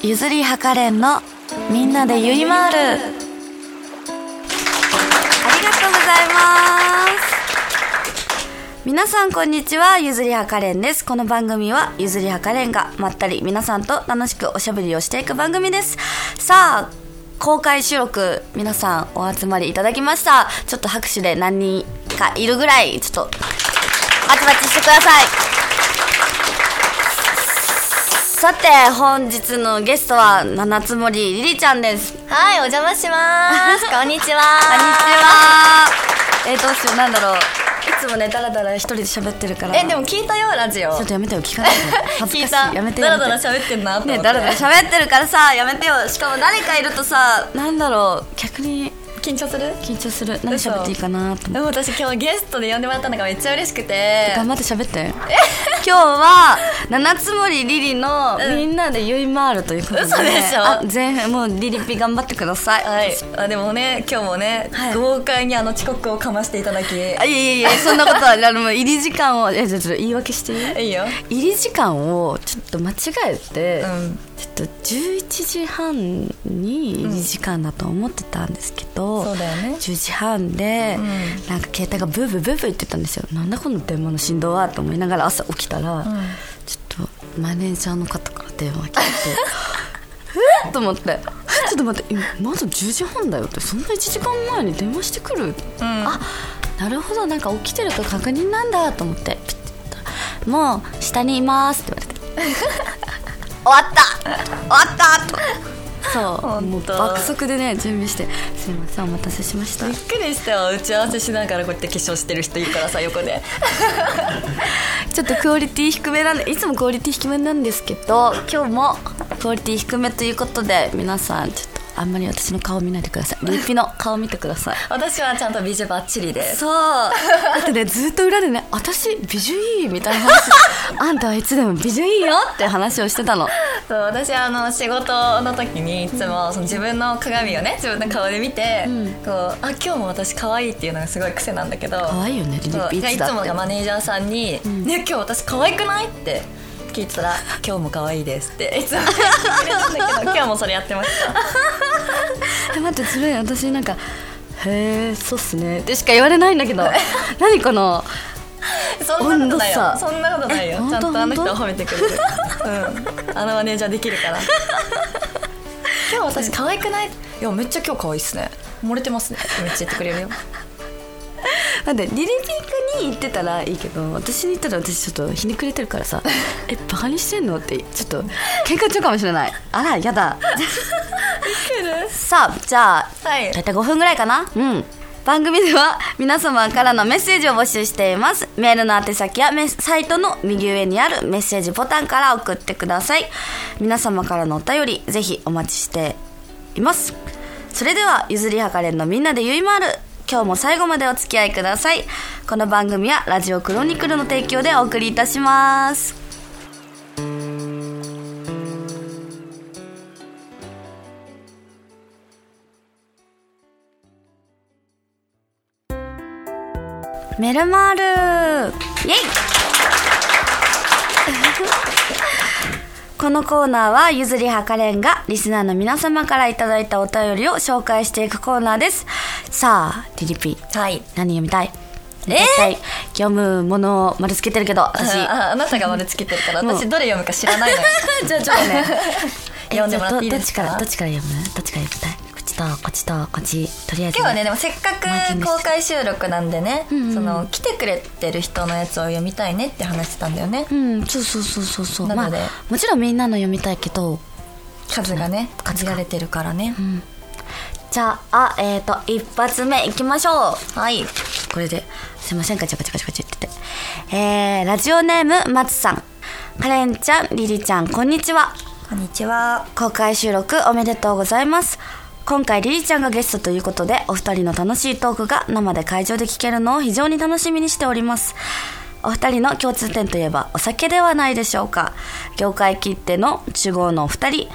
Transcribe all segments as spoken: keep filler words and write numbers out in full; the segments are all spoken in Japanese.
ゆずりはかれんのみんなでゆいまーる。ありがとうございます。皆さんこんにちは、ゆずりはかれんです。この番組はゆずりはかれんがまったり皆さんと楽しくおしゃべりをしていく番組です。さあ公開収録皆さんお集まりいただきました。ちょっと拍手で何人かいるぐらいちょっとバチバチしてください。さて本日のゲストは七つ森りりちゃんです。 はい、お邪魔しますこんにちは。 こんにちは。えー、どうしよう、なんだろう、いつもねダラダラ一人で喋ってるから。 え、でも聞いたよラジオ。 ちょっとやめてよ、聞かないで恥ずかしい。聞いた。やめてよ、 ダラダラ喋ってんなと思って。 ね、ダラダラ喋ってるからさ、やめてよ。しかも誰かいるとさ、なんだろう、逆に緊張する緊張する。何喋っていいかなと思って。 でも私今日ゲストで呼んでもらったのがめっちゃ嬉しくて。 頑張って喋って今日は七つ森りりのみんなでゆいまーるということで、ね、 嘘でしょ。 あ、前編もうリリピ頑張ってください。 はい。あ、でもね今日もね、はい、豪快にあの遅刻をかましていただき。 あ、いやいやいや、そんなことはあの入り時間をえちょっと言い訳していい？ いいよ。 入り時間をちょっと間違えて、うん、ちょっとじゅういちじはんに入り時間だと思ってたんですけど、 うん、そうだよね。 じゅうじはんで、うん、なんか携帯がブーブーブーブー言ってたんですよ。なんだこの電話の振動はと思いながら朝起きたら、うん、ちょっとマネージャーの方から電話来てえっと思って、ちょっと待って、まだじゅうじはんだよって、そんないちじかんまえに電話してくる、うん、あ、なるほど、なんか起きてると確認なんだと思ってピッて言ったら、もう下にいますって言われて終わった終わったとそうもう爆速でね準備して、すいませんお待たせしました。 びっくりしたよ。打ち合わせしながらこうやって化粧してる人いるからさ、横でちょっとクオリティ低めなんで、いつもクオリティ低めなんですけど今日もクオリティ低めということで、皆さんちょっとあんまり私の顔見ないでください。リピの顔見てください私はちゃんと美女バッチリで。 そうだってね、ずっと裏でね、私美女いいみたいな話あんたはいつでも美女いいよって話をしてたの。 そう、私はあの仕事の時にいつもその自分の鏡をね自分の顔で見て、うん、こうあ今日も私可愛いっていうのがすごい癖なんだけど。 可愛いよねリリピ。 いつもがマネージャーさんに、うん、ね今日私可愛くないって聞いてたら今日も可愛いですっていつも言ってくれたんだけど今日もそれやってました待って、それ私なんかへーそうっすねってしか言われないんだけど何このそんなことないよ。そんなことないよ。ちゃんとあの人を褒めてくれるうん、あのマネージャーできるから今日私可愛くない？いやめっちゃ今日可愛いっすね、漏れてますねめっちゃ言ってくれるよなんでリリピークに言ってたらいいけど、私に言ったら私ちょっとひねくれてるからさえバカにしてんのってちょっと喧嘩中かもしれない。あらやださあじゃあ、はい、だいたいごふんぐらいかな。うん番組では皆様からのメッセージを募集しています。メールの宛先はサイトの右上にあるメッセージボタンから送ってください。皆様からのお便りぜひお待ちしています。それではゆずりはかれんのみんなでゆいまーる、今日も最後までお付き合いください。この番組はラジオクロニクルの提供でお送りいたします。メルマールイエイこのコーナーはゆずりはかれんがリスナーの皆様からいただいたお便りを紹介していくコーナーです。さあリリピ、はい、何読みたい？えー、読むものを丸つけてるけど私あ, あなたが丸つけてるから私どれ読むか知らないのよじゃあちょっとね読んでもらっていいですか？ どっちから読む？どっちから読みたい？こっちとこっちとこっち、とりあえず、ね、 今日はねでもせっかく公開収録なんでね、うんうん、その来てくれてる人のやつを読みたいねって話してたんだよね。 うんそうそうそうそうそう。 なので、 まあ、もちろんみんなの読みたいけど数がね限られてるからね、うん、 じゃあえっ、ー、と一発目いきましょう。 はい、 これですいませんカチャカチャカチャカチャってて、えー、ラジオネーム松さん、カレンちゃん、リリちゃん、こんにちは。 こんにちは。 公開収録おめでとうございます。今回リリちゃんがゲストということで、お二人の楽しいトークが生で会場で聞けるのを非常に楽しみにしております。お二人の共通点といえばお酒ではないでしょうか。業界きっての酒豪のお二人、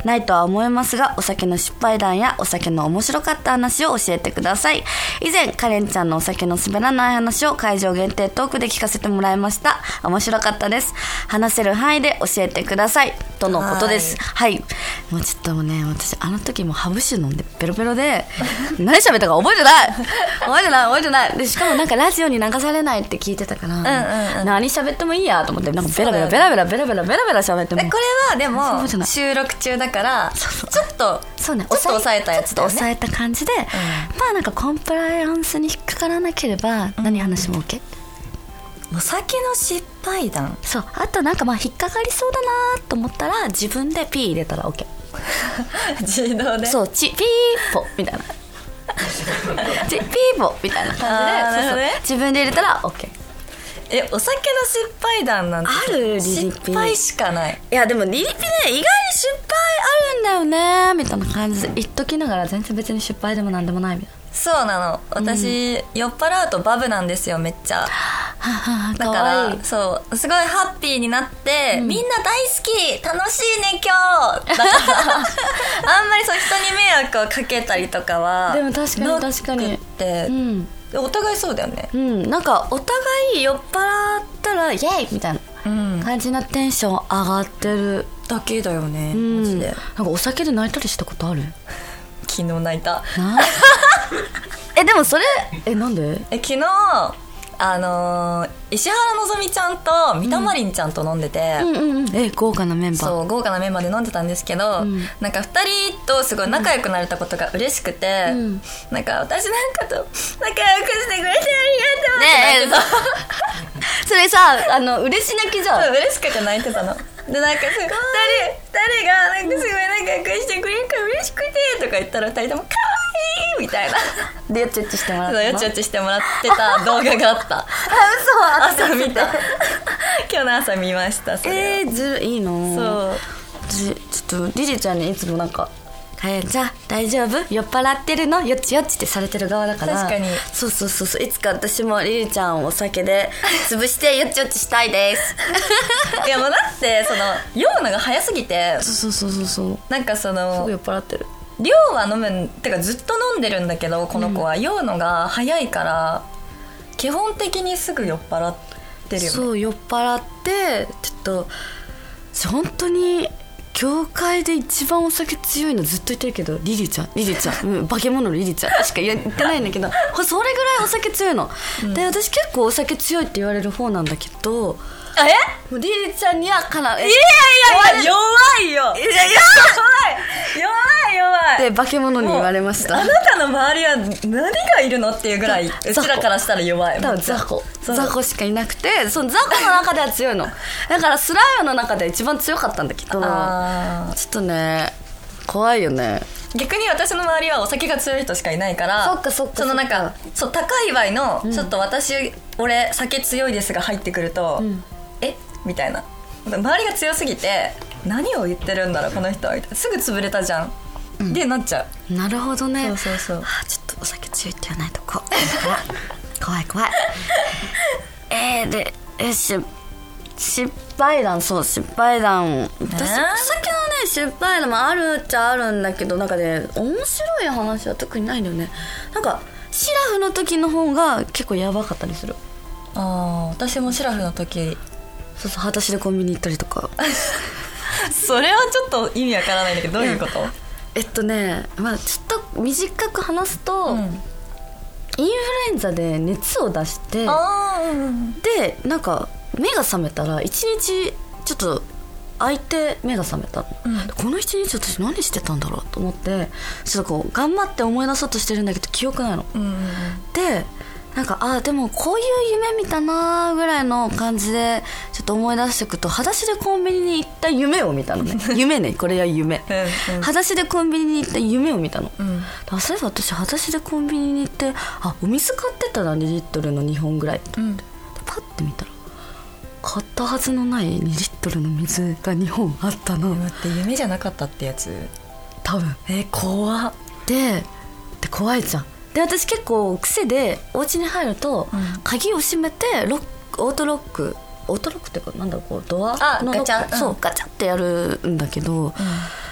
ないとは思いますが、お酒の失敗談やお酒の面白かった話を教えてください。以前カレンちゃんのお酒の滑らない話を会場限定トークで聞かせてもらいました。面白かったです。話せる範囲で教えてくださいとのことです。はい、はい、もうちょっともうね、私あの時もハブ酒飲んでペロペロで何喋ったか覚えてない覚えてない覚えてないで、しかもなんかラジオに流されないって聞いてたから、うんうんうん、何喋ってもいいやと思って、なんかベラベラベラベラベラベラベラベラ喋っても、 これはでも収録中だからちょっとそうね、 ちょっと抑えたやつだよね。 抑えた感じで、うん、まあなんかコンプライアンスに引っかからなければ何話も OK、 うん、お酒の失敗談。 そう、あとなんかまあ引っかかりそうだなと思ったら自分でピー入れたら OK 自動で、 そうチピーポみたいなチピーポみたいな感じで、そうそう、ね、自分で入れたら OK。 え、お酒の失敗談なんてある？リリピ失敗しかない。 いやでもリリピね、意外に失敗あるんだよねみたいな感じで言っときながら、全然別に失敗でもなんでもないみたいな。 そうなの、私、うん、酔っ払うとバブなんですよ、めっちゃだから、いい、そうすごいハッピーになって、うん、みんな大好き楽しいね今日だからあんまりそう人に迷惑をかけたりとかはでも確かに確かにって、うん、お互いそうだよね、 うん、なんかお互い酔っ払ったらイエーイみたいな感じなテンション上がってるだけだよね、 うん、マジで。なんかお酒で泣いたりしたことある？ 昨日泣いたなえでもそれえなんで？ え昨日あのー、石原のぞみちゃんと三田まりんちゃんと飲んでて、 うんうんうん、え豪華なメンバー。 そう豪華なメンバーで飲んでたんですけど、うん、なんかふたりとすごい仲良くなれたことが嬉しくて、うん、なんか私なんかと仲良くしてくれてありがとうねえそれさあの嬉し泣きじゃん。 そう嬉しくて泣いてたのでなんかすごいふたりがなんかすごい仲良くしてくれるから嬉しくてとか言ったらふたりとも可愛いみたいなでよちよちしてもらったよちよちしてもらってた動画があったあ嘘朝見た今日の朝見ました。それえー、ずるいいの。 そうちょっとリリちゃんにいつもなんかかえんちゃん大丈夫酔っ払ってるのよちよちってされてる側だから。 確かにそうそうそうそう、いつか私もリリちゃんをお酒で潰してよちよちしたいですいやもうだってその酔うのが早すぎて、 そうそうそうそうなんかそのすぐ酔っ払ってる。 量は飲むんてかずっと飲んでるんだけどこの子は、うん、酔うのが早いから基本的にすぐ酔っ払ってるよね。 そう酔っ払ってちょっと本当に業界で一番お酒強いのずっと言ってるけどリリちゃんリリちゃん、うん、化け物のリリちゃんしか言ってないんだけどそれぐらいお酒強いの、うん、で私結構お酒強いって言われる方なんだけど、 えリリちゃんにはかな、いやいやいや弱いよ、いや弱い弱い弱いで化け物に言われました。 あなたの周りは何がいるのっていうぐらいうちらからしたら弱い。 多分ザコザコしかいなくて、そのザコの中では強いのだからスライムの中では一番強かったんだけど、あちょっとね怖いよね。 逆に私の周りはお酒が強い人しかいないから、 そっかそっかそのなんかそう高い場合の、うん、ちょっと私俺酒強いですが入ってくると、うん、えみたいな、周りが強すぎて何を言ってるんだろうこの人はみたいな、すぐ潰れたじゃん、うん、でなっちゃう。 なるほどね。 そうそうそう、 あちょっとお酒強いって言わないとこ怖い怖いえー、でえし失敗談、そう失敗談、私お酒のね失敗談もあるっちゃあるんだけど、なんかね面白い話は特にないんだよね。なんかシラフの時の方が結構やばかったりする。 ああ私もシラフの時そうそう裸足でコンビニ行ったりとかそれはちょっと意味わからないんだけどどういうこと？ えっとねまあちょっと短く話すと、うん、インフルエンザで熱を出して、あ、うん、でなんか目が覚めたら一日ちょっと開いて目が覚めた、うん、この一日私何してたんだろうと思ってちょっとこう頑張って思い出そうとしてるんだけど記憶ないの、うん、でなんかあでもこういう夢見たなぐらいの感じでちょっと思い出していくと、裸足でコンビニに行った夢を見たのね夢ねこれは夢うん、うん、裸足でコンビニに行った夢を見たの、うん、だそういえば私裸足でコンビニに行ってあお水買ってたなにリットルのにほんぐらいと思って、うん、パッて見たら買ったはずのないにリットルの水がにほんあったの。 待って夢じゃなかったってやつ多分。 えー、怖っ。 でで怖いじゃん。で私結構癖でお家に入ると、うん、鍵を閉めてロックオートロックオートロックっていうかなんだろうこうドアのガチャ、 そう、うん、ガチャってやるんだけど、うん、ちょっ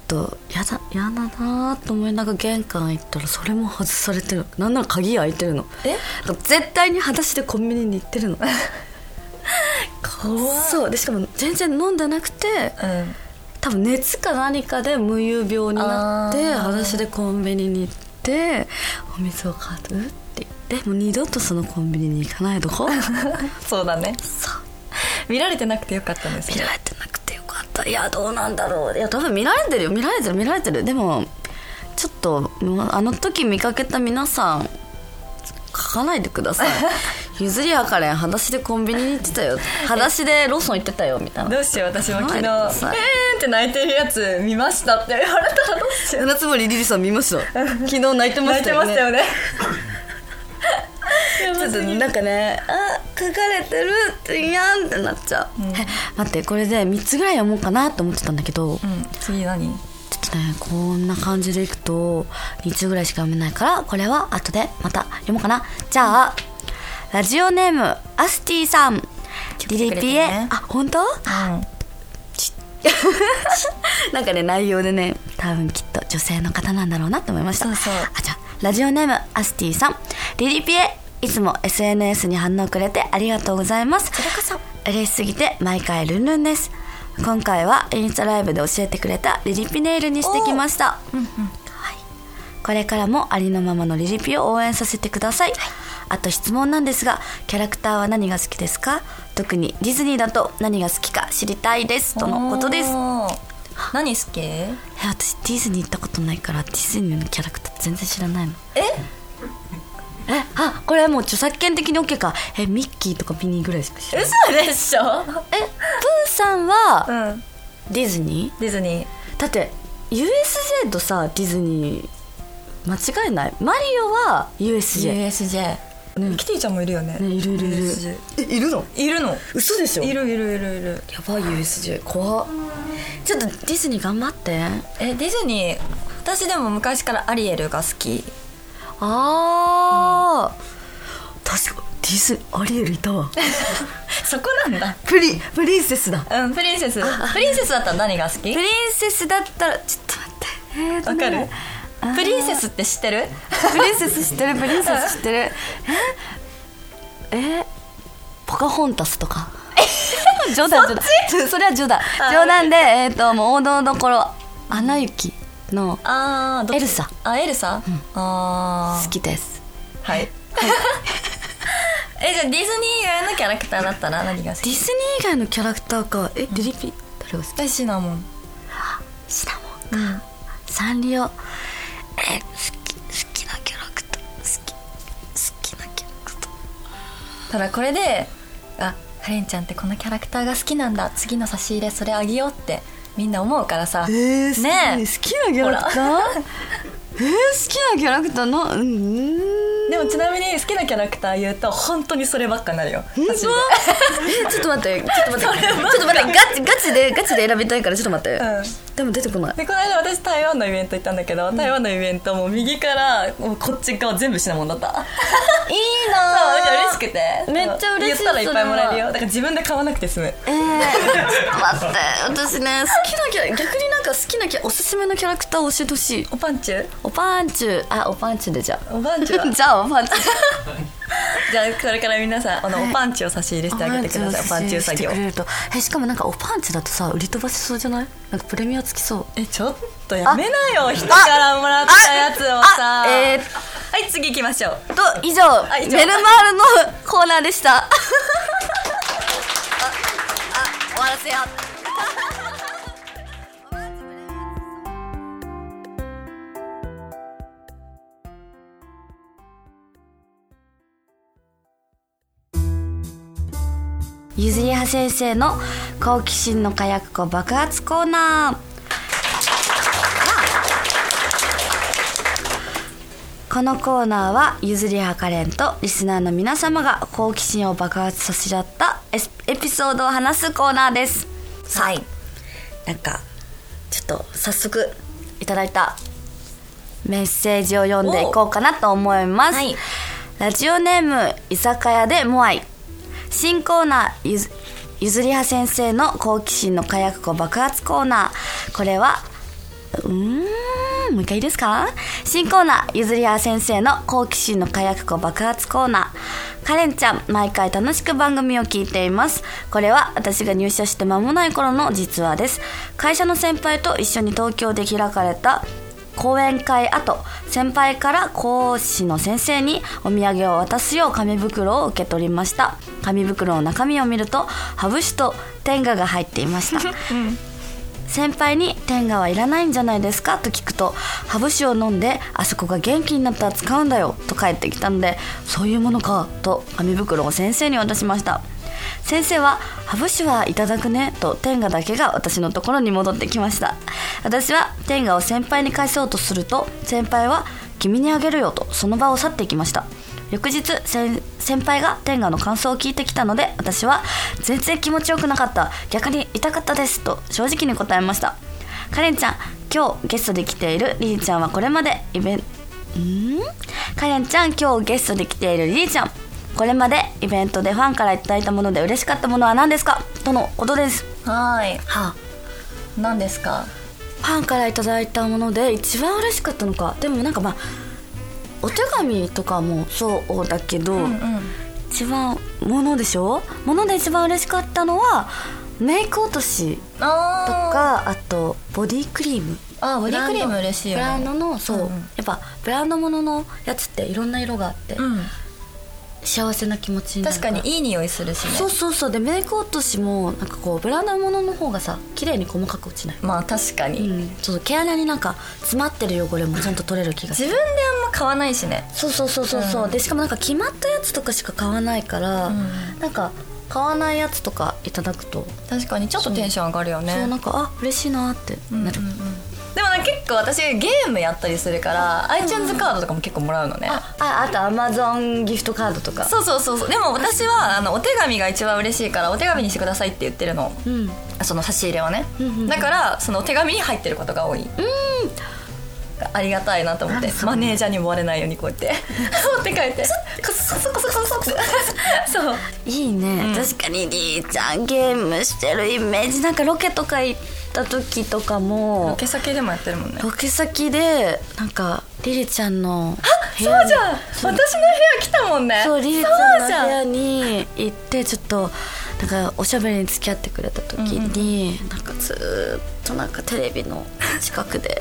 とやだやだなと思いながら玄関行ったらそれも外されてる。なんなら鍵開いてるの。 え絶対に裸足でコンビニに行ってるの。 怖い。 そうでしかも全然飲んでなくて、うん、多分熱か何かで無遊病になって裸足でコンビニに行ってお水を買うって言ってもう二度とそのコンビニに行かないとこ。 そうだね。 そう見られてなくてよかったんですね。 見られてなくてよかった。いやどうなんだろう。いや多分見られてるよ見られてる見られてる。でもちょっとあの時見かけた皆さん書かないでください。ゆずりあかれん裸足でコンビニに行ってたよ、裸足でローソン行ってたよみたいな。 どうしよう私も昨日えーって泣いてるやつ見ましたって言われたらどうしよう。 七つ森りりさん見ました。昨日泣いてましたよね。泣いてましたよね。ちょっとなんかねあ書かれてるってやんってなっちゃう、うん、待ってこれでみっつぐらい読もうかなと思ってたんだけど、うん、 次何ちょっとねこんな感じでいくとにつぐらいしか読めないからこれは後でまた読もうかな。じゃあラジオネームアスティさん、リリピエ、ね、あ本当、うん、なんかね内容でね多分きっと女性の方なんだろうなって思いました。 そうそう。 あじゃあラジオネームアスティさん、リリピエいつも エスエヌエス に反応くれてありがとうございます。 こちらこそ嬉しすぎて毎回ルンルンです。今回はインスタライブで教えてくれたリリピネイルにしてきました、うんうんはい、これからもありのままのリリピを応援させてください、はい、あと質問なんですがキャラクターは何が好きですか？特にディズニーだと何が好きか知りたいですとのことです。 何好き？ え私ディズニー行ったことないからディズニーのキャラクター全然知らないの。 ええあこれもう著作権的に OK か。えミッキーとかミニーぐらいしか知らない。 嘘でしょ。 えプーさんは、うん、ディズニーディズニーだって ユーエスジェー とさディズニー間違いない。マリオは ユーエスジェーユーエスジェー、ね、キティちゃんもいるよね。 ねいるいるいる。えいるのいるの嘘でしょ。 いるいるいるいる。 やばい ユーエスジェー 怖っ。ちょっとディズニー頑張って。 えディズニー私でも昔からアリエルが好き。 あー、うん、確かディズアリエルいたわ。 そこなんだ。 プリプリンセスだ。 うんプリンセス。プリンセスだったら何が好き？プリンセスだったらちょっと待って。えーとね、 わかる？プリンセスって知ってる？ プリンセス知ってるプリンセス知ってる。ええポカホンタスとか。冗談冗談。それは冗談。冗談でえっ、ー、ともう王道のところアナ雪のあエルサ。 あエルサ、うん、あ好きです。 はい、はい、えじゃあディズニー以外のキャラクターだったら何が好き？ ディズニー以外のキャラクターか。えリリピ誰が好き？ シナモン。 シナモンか、うん、サンリオ。え好き好きなキャラクター好き好きなキャラクター。 ただこれであカレンちゃんってこのキャラクターが好きなんだ次の差し入れそれあげようってみんな思うからさ。 えー、ね好きなキャラクターえー、好きなキャラクターなうんでもちなみに好きなキャラクター言うと本当にそればっかになるよ。 えちょっと待ってちょっと待ってちょっと待ってガチガチでガチで選びたいからちょっと待って、うん、でも出てこない。 でこの間私台湾のイベント行ったんだけど、うん、台湾のイベントも右からもうこっち側全部シナモンだった。いいなそうだから嬉しくてめっちゃ嬉しい。 言ったらいっぱいもらえるよ。だから自分で買わなくて済む。えー、ちょっと待って私ね好きなキャラ逆になんか好きなキャラおすすめのキャラクターを教えてほしい。 おパンチュおパンチュあおパンチュでじゃあおパンチュじゃあおパンチュじゃあこれから皆さんあの、はい、おパンチを差し入れしてあげてください。おパンチ作業えしかもなんかおパンチだとさ売り飛ばしそうじゃない？なんかプレミアつきそう。 えちょっとやめなよ人からもらったやつをさ、えー、はい次行きましょうと以上メルマールのコーナーでしたああ終わらせようゆずりは先生の好奇心の火薬庫爆発コーナー。このコーナーはゆずりはカレンとリスナーの皆様が好奇心を爆発させちゃったエピソードを話すコーナーです。 はい。 なんかちょっと早速いただいたメッセージを読んでいこうかなと思います、はい、ラジオネーム居酒屋でモアイ。新コーナー ゆ, ゆずりは先生の好奇心の火薬庫爆発コーナー。これはうーんもう一回いいですか。新コーナー、ゆずりや先生の好奇心の火薬庫爆発コーナー。カレンちゃん、毎回楽しく番組を聞いています。これは私が入社して間もない頃の実話です。会社の先輩と一緒に東京で開かれた講演会後、先輩から講師の先生にお土産を渡すよう紙袋を受け取りました。紙袋の中身を見るとハブ酒と天下が入っていました、うん先輩に天下はいらないんじゃないですかと聞くと、ハブ酒を飲んであそこが元気になったら使うんだよと返ってきたので、そういうものかと紙袋を先生に渡しました。先生はハブ酒はいただくねと天下だけが私のところに戻ってきました。私は天下を先輩に返そうとすると、先輩は君にあげるよとその場を去っていきました。翌日先輩が天下の感想を聞いてきたので、私は全然気持ちよくなかった、逆に痛かったですと正直に答えました。カレンちゃん、今日ゲストで来ているリリちゃんはこれまでイベントんカレンちゃん今日ゲストで来ているリリちゃん、これまでイベントでファンからいただいたもので嬉しかったものは何ですかとのことです。 はい、 はあ、 何ですか。 ファンからいただいたもので一番嬉しかったのか。でもなんかまあお手紙とかもそうだけど、うんうん、一番ものでしょ。もので一番嬉しかったのはメイク落としとか、あとボディクリーム。 あ、ボディクリーム嬉しいよね。 ブランドのそう、うんうん、やっぱブランドもののやつっていろんな色があって、うん、幸せな気持ちになる。 確かにいい匂いするしね。 そうそうそう。でメイク落としもなんかこうブランドものの方がさ綺麗に細かく落ちない。 まあ確かに、 うん、そう毛穴になんか詰まってる汚れもちゃんと取れる気がする。 自分であんま買わないしね。 そうそうそうそうそう、うん、でしかもなんか決まったやつとかしか買わないから、うん、なんか買わないやつとかいただくと確かにちょっとテンション上がるよね。 そう、なんかあ嬉しいなってなる、うんうんうん、 でも結構私ゲームやったりするから iTunes カードとかも結構もらうのね。 あ, あ, あと Amazon ギフトカードとか。 そうそうそうそう。でも私はあのお手紙が一番嬉しいからお手紙にしてくださいって言ってるの、うん、その差し入れはね、うんうん、だからそのお手紙に入ってることが多い。うん、ありがたいなと思って、マネージャーにも割れないようにこうやって持って帰ってコソコソコソコソってそういいね、うん、確かにりーちゃんゲームしてるイメージ。なんかロケとか行った時とかもロケ先でもやってるもんね。 ロケ先でなんかりりちゃんの部屋に、そうじゃん、私の部屋来たもんね。 そう、りりちゃんの部屋に行ってちょっとなんかおしゃべりに付き合ってくれた時に、うんうん、なんかずっとなんかテレビの近くで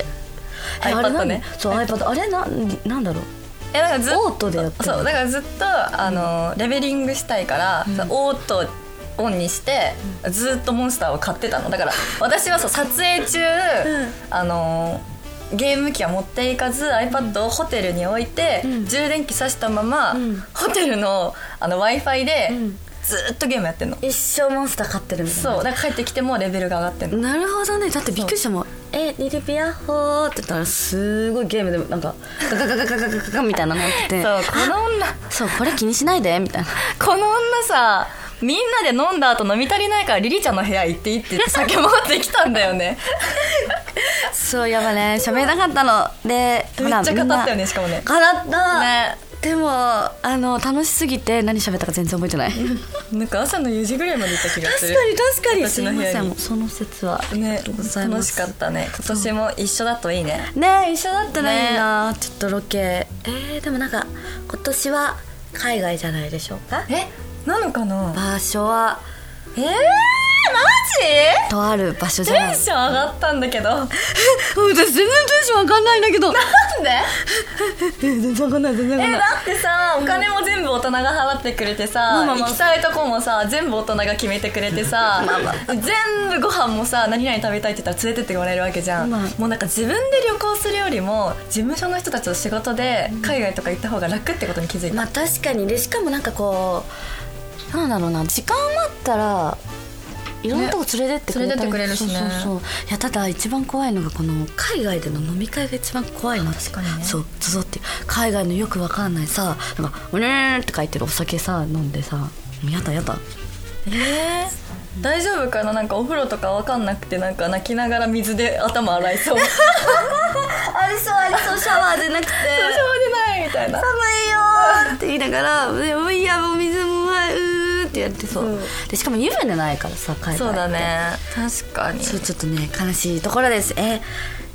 iPad ね。 そう iPad あれな、なんだろう。 えだからずっとオートでやってる。 そうだからずっとあの、うん、レベリングしたいから、うん、オートオンにして、うん、ずっとモンスターを買ってたの。だから私はそう撮影中、うん、あのゲーム機は持っていかず iPad をホテルに置いて、うん、充電器挿したまま、うん、ホテルの、あの Wi-Fi で、うんずっとゲームやってんの。 一生モンスター買ってるみたいな。 そうだから帰ってきてもレベルが上がってんの。 なるほどね。だってびっくりしたもん。えリリピヤッホーって言ったらすごいゲームでなんかガガガガガガガガガみたいなのなってそうこの女そうこれ気にしないでみたいなこの女さみんなで飲んだ後飲み足りないからリリちゃんの部屋行っていいって言って酒持ってきたんだよねそうやばね喋りたかったのでめっちゃ語ったよね。しかもね語ったね。でもあの楽しすぎて何喋ったか全然覚えてないなんか朝のよじぐらいまで行った気がする。 確かに確かに。 私の部屋にその説はね楽しかったね。今年も一緒だといいね。 ね一緒だったらいいな、ね、ちょっとロケえー、でもなんか今年は海外じゃないでしょうか。 えなのかな。 場所はえーマジとある場所じゃない。 テンション上がったんだけど私全然テンション上がんないんだけどなんで全然上がんない全然上がんない。 えだってさお金も全部大人が払ってくれてさ、まあまあまあ、行きたいとこもさ全部大人が決めてくれてさまあ、まあ、全部ご飯もさ何々食べたいって言ったら連れてってもらえるわけじゃん、まあ、もうなんか自分で旅行するよりも事務所の人たちと仕事で海外とか行った方が楽ってことに気づいた。 まあ確かに。でしかもなんかこうなんだろうな時間あったらいろんなとこ連れてってくれたり、 ね、連れてってくれるしね。 そうそうそう。いやただ一番怖いのがこの海外での飲み会が一番怖いな。 確かにね。 そうゾゾって海外のよくわかんないさなんかうねーって書いてるお酒さ飲んでさやだやだ。 えー、大丈夫かな。なんかお風呂とかわかんなくてなんか泣きながら水で頭洗いそうありそうありそうシャワーでなくてシャワーでないみたいな寒いよって言いながらもういやもう水もうーってやってそう、うん、でしかも湯船ないからさ海外って。 そうだね確かに。 そうちょっとね悲しいところです。え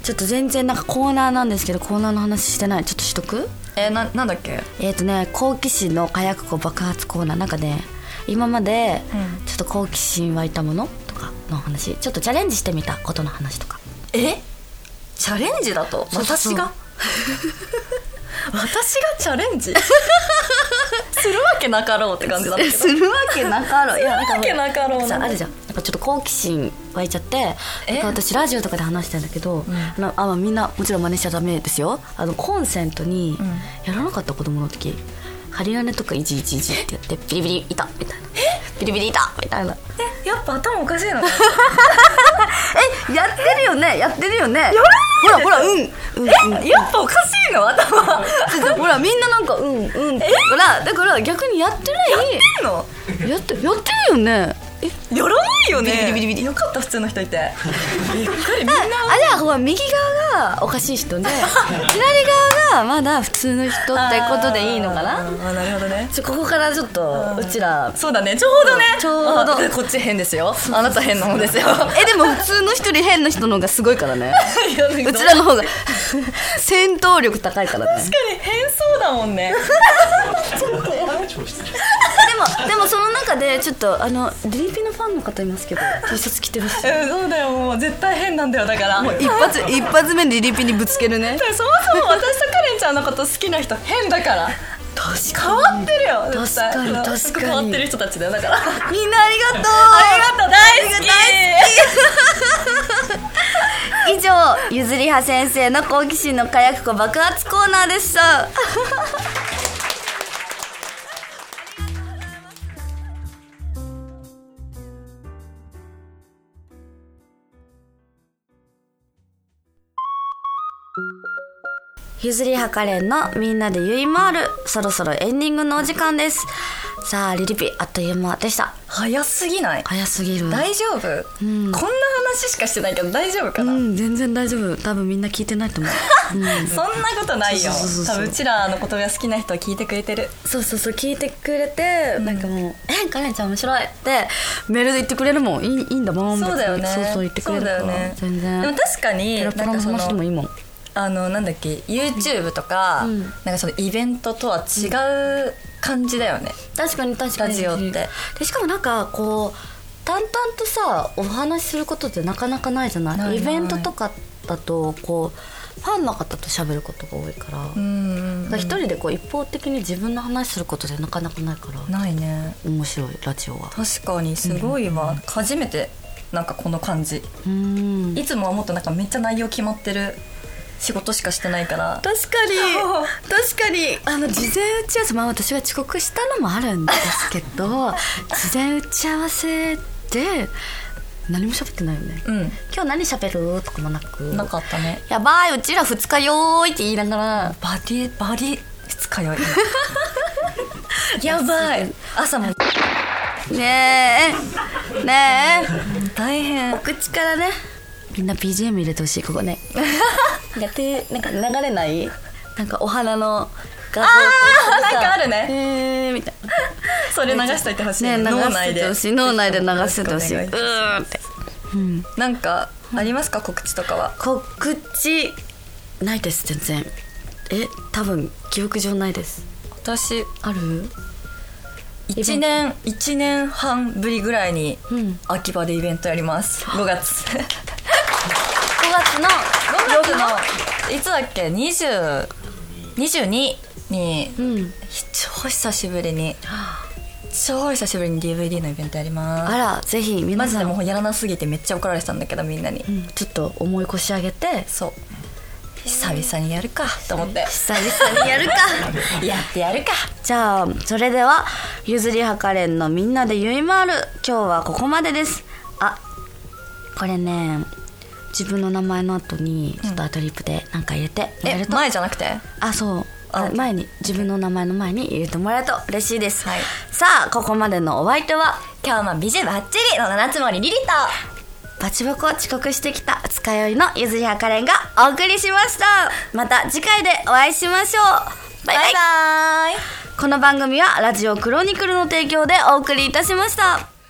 ちょっと全然なんかコーナーなんですけど、コーナーの話してない。ちょっとしとく。 えー、な, なんだっけえっ、ー、とね好奇心の火薬庫爆発コーナー。なんかね今までちょっと好奇心湧いたものとかの話、ちょっとチャレンジしてみたことの話とか。 えチャレンジだと私が私がチャレンジするわけなかろうって感じだったけどするわけなかろう。いや、 するわけなかろうな。あるじゃん。なんかちょっと好奇心湧いちゃって、なんか私ラジオとかで話してんだけど、うん、あのあみんなもちろん真似しちゃダメですよ。あのコンセントにやらなかった子供の時、針金とかいじいじいじってやってビリビリいたみたいな。ビリビリいたみたいな。 えやっぱ頭おかしいのかえやってるよねやってるよね。やらないほらほらうん、うん、 え、うん、やっぱおかしいの頭ほらみんななんかうんうんだからだから逆にやってない。 やってんの？ やってやってるよね。 えやらないよね。 ビリビリビリビリ。 よかった普通の人いて。びっくりみんな。 あじゃあほら右側がおかしい人で左側がまだ普通の人ってことでいいのかな。 ああなるほどね。 ちょここからちょっとうちらそうだねちょうどねちょうどこっち変ですよ。あなた変なのですよ。 えでも普通の人より変な人の方がすごいからねうちらの方が戦闘力高いからね。 確かに変そうだもんねちょっとやばいでもでもその中でちょっとあのリリピのファンの方いますけど T シャツ着てるし、 うん、そうだよもう絶対変なんだよだからもう一発一発目でリリピにぶつけるねそもそも私とカレンちゃんのこと好きな人変だから確かに変わってるよ確かに確かに変わってる人たちだよだからみんなありがとうありがとう大好き以上ゆずりは先生の好奇心の火薬庫爆発コーナーでしたゆずりはかれんのみんなでゆいまーる、そろそろエンディングのお時間です。さあリリピあっという間でした。 早すぎない？ 早すぎる。 大丈夫、うん、こんな話しかしてないけど大丈夫かな。 うん全然大丈夫。多分みんな聞いてないと思う、うん、 そんなことないよ。多分うちらのことが好きな人は聞いてくれてる。 そうそうそう聞いてくれて、うん、なんかもうえカレンちゃん面白いってメールで言ってくれるもん。いい、いいんだもん。 そうだよね。 そうそう言ってくれるから、ね、全然。 でも確かにペラペラの話でもいいもん。 あのなんだっけ YouTube とか、うん、なんかそのイベントとは違う感じだよね。 確かに確かに。 ラジオってでしかもなんかこう淡々とさお話しすることってなかなかないじゃない。ないないイベントとかだとこうファンの方と喋ることが多いから、うんうん、一人でこう一方的に自分の話することってなかなかないからないね。 面白いラジオは。 確かにすごいわ、うん、初めてなんかこの感じ。うんいつもはもっとなんかめっちゃ内容決まってる仕事しかしてないから。 確かに確かにあの事前打ち合わせ、まあ私は遅刻したのもあるんですけど事前打ち合わせで何も喋ってないよね、うん、今日何喋るとかもなくなかったね。 やばいうちら二日酔いって言いながらバディバディ二日酔いやばい朝もねえねえ大変。 お口からねみんな ビージーエム 入れてほしいここねやってなんか流れないなんかお花の画像とかなんかあるねへーみたいなそれ流しといてほしい、 ね、脳内で脳内で流しててほしい。うーんって、 うん、なんかありますか告知とかは。 告知ないです全然。え多分記憶上ないです。 私あるいちねんいちねんはんぶりぐらいに秋葉でイベントやります、うん、ごがつごがつのごがつのいつだっけにじゅう、にじゅうにに、うん、超久しぶりに超久しぶりに ディーブイディー のイベントやります。 あらぜひ皆マジでもうやらなすぎてめっちゃ怒られてたんだけどみんなに、 うん、ちょっと重い腰上げてそう久々にやるかと思って久々にやるかやってやるか。 じゃあそれではゆずりはかれんのみんなでゆいまーる今日はここまでです。あこれね自分の名前の後にちょっとアドリブでなんか入れて、 うん、え前じゃなくてあそうあ前に自分の名前の前に入れてもらえると嬉しいです、はい、さあここまでのお相手は今日も美女バッチリの七つ森リリとバチボコ遅刻してきた二日酔いのゆずりはかれんがお送りしました。また次回でお会いしましょう。バイバイ。 バイバイ。 この番組はラジオクロニクルの提供でお送りいたしました。